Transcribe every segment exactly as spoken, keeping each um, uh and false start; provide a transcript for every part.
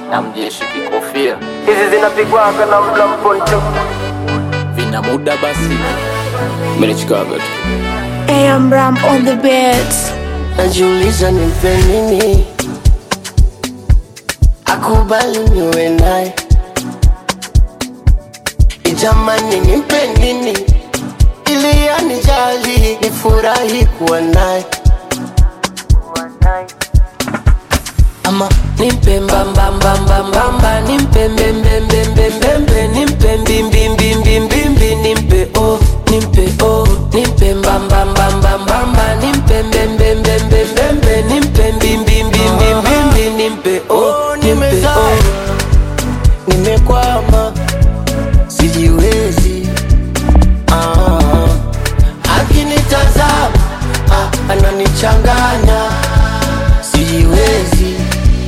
na mjeshi kikofia. Hizi zinapigwa kana mla mponcho. Vina muda basi Melichikaga tu. I am Ram on the beats. Najiuliza nimpe nini akubali niwe naye. Ijamani nimpe nini ili anijali nifurahi kuwa naye. Ama nimpe mbamba mbamba mbamba, nimpe mbembe mbembe mbembe, nimpe mbimbi mbimbi mbimbi, nimpe oh, nimpe oh, nimpe mbamba mbamba mbamba, nimpe mbembe mbembe mbembe, nimpe mbimbi mbimbi mbimbi, nimpe oh, nimpe oh. Nimekwama sijiwezi, ah, akinitazama ah, ananichanganya sijiwezi.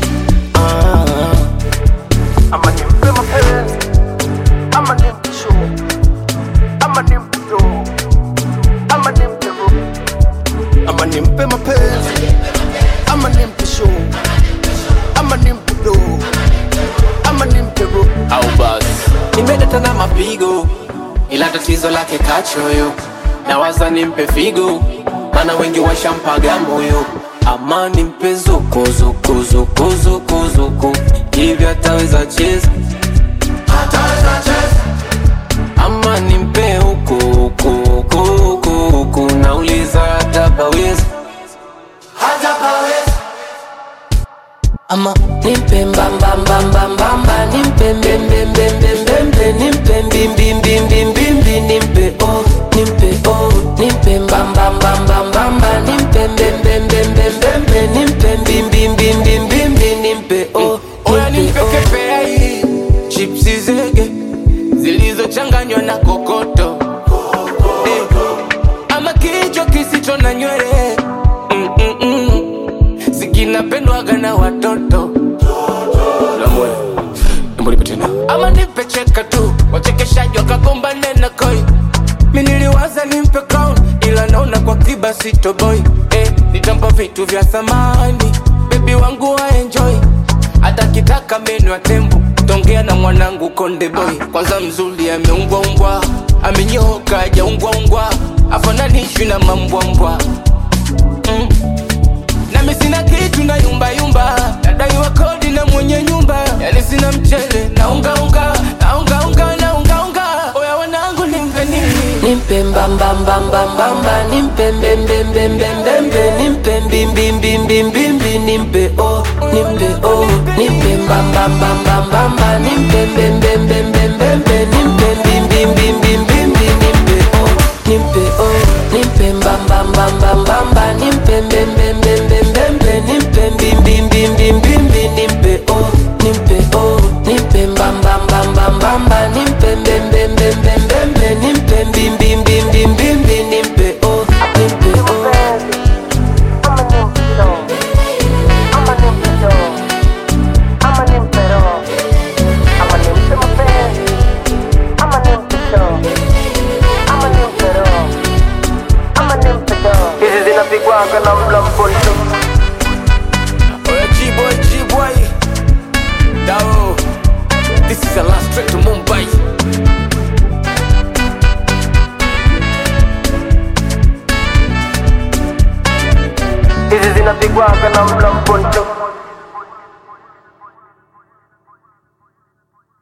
Ama nimpe mapenzi, ama nimpe show, ama nimpe do, ama nimpe ro. Ama nimpe mapenzi, ama nimpe show, ama nimpe do, ama nimpe ro. Au basi Nimedata na mapigo, ila tatizo lake kachoyo. Nawaza nimpe figo, mana wengi washampaga moyo. Ama nimpe zuku zuku zuku zuku zuku, hivi ataweza cheza, ataweza cheza. Ama nimpe huku huku huku huku huku, nauliza hata paweza, hata paweza. Ama nimpe mbamba mbamba mbamba, nimpe mbembe mbembe mbembe, nimpe mbimbi mbimbi mbimbi, nimpe oh, nimpe oh, nimpe mbamba mbamba mbamba, nimpe mbembe mbembe mbembe, nimpe mbimbi mbimbi mbimbi, nimpe oh, oya nimpe kepei chipsi zege zilizochanganywa na kokoto, eh, ama kichwa kisicho na nywele, mm -mm -mm. Sikinapendwaga na watoto. Ama nipe cheka tu, wachekeshaji wakagombane na koi. Mimi niliwaza nimpe crown, ila naona kwa kiba sito boy. Eh, nitampa vitu vya thamani, baby wangu wa enjoy. Hata kitaka menu ya tembo, tongea na mwanangu konde boy. Kwanza mzuri ameungwa ungwa, amenyoka haja ungwa ungwa, afananishwi na mambwa mbwa. Mm. Na mimi sina kitu na yumba yumba, nadaiwa kodi na mwenye nyumba. Yani sina mchele na unga unga, na unga unga na unga unga. Oya wanangu nimpe nini? Nimpe mbamba mbamba mbamba, nimpe mbembe mbembe mbembe, nimpe mbimbi mbimbi mbimbi, nimpe oh, nimpe oh, nimpe mbamba mbamba mbamba, nimpe mbembe mbembe mbembe, nimpe mbimbi mbimbi mbimbi, nimpe oh, nimpe oh, nimpe mbamba mbamba mbamba, nimpe mbembe mbembe mbembe, nimpe mbimbi mbimbi mbimbi, nimpe oh, nimpe oh, nimpe mbamba mbamba mbamba, nimpe mbembe mbembe mbembe, nimpe mbimbi mbimbi mbimbi, nimpe oh, nimpe oh. Ama nimpe show, ama nimpe do, ama nimpe ro. Ama nimpe mapenzi, ama nimpe show, ama nimpe ro, ama nimpe do. Hizi zinapigwa kana mla mponcho. Oya G-boy, G-boy, Dao, this is the last trip to Mumbai. Hizi zinapigwa kana mla mponcho.